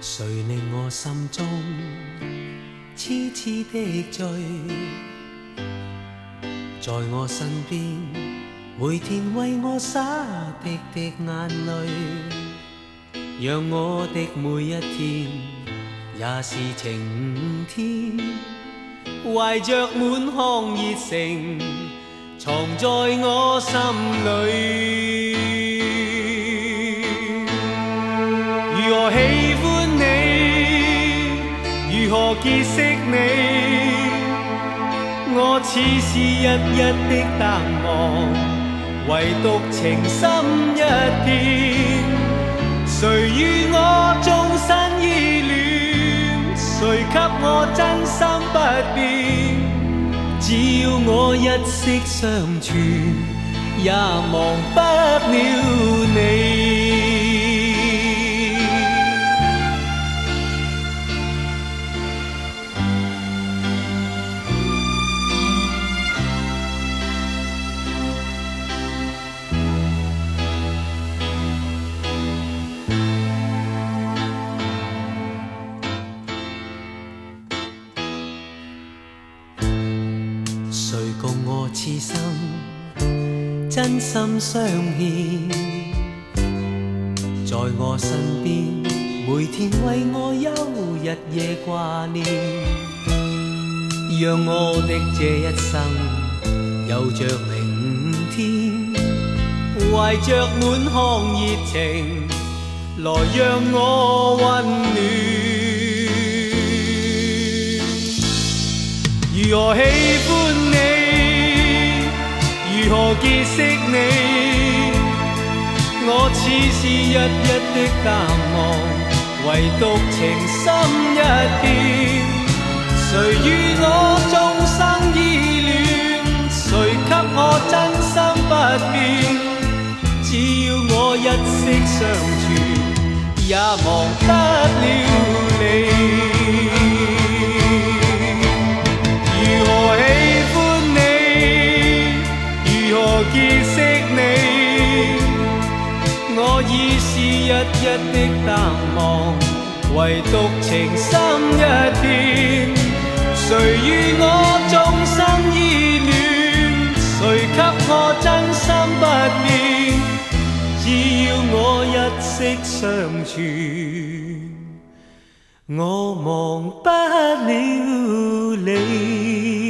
谁令我心中痴痴的醉？在我身边，每天为我洒滴滴眼泪，让我的每一天也是晴天，怀着满腔热诚，藏在我心里。如何喜欢你，如何结识你，我似是日日的淡忘，唯独情深一片。谁与我终身依恋，谁给我真心不变？只要我一息相存，也忘不了你。谁共我此生真心相牵，在我身边，每天为我忧日夜挂念，让我的这一生有着明天，怀着满腔热情，来让我温暖。如何喜欢你，如何结识你，我似是日日的淡忘，唯独情深一片。谁与我终生依恋，谁给我真心不变？只要我一息相存，也忘不了你。如何喜欢你，如何结识你，我已是日日的淡忘，唯独情深一片。谁与我终生依恋，谁给我真心不变？只要我一息相存，我忘不了你。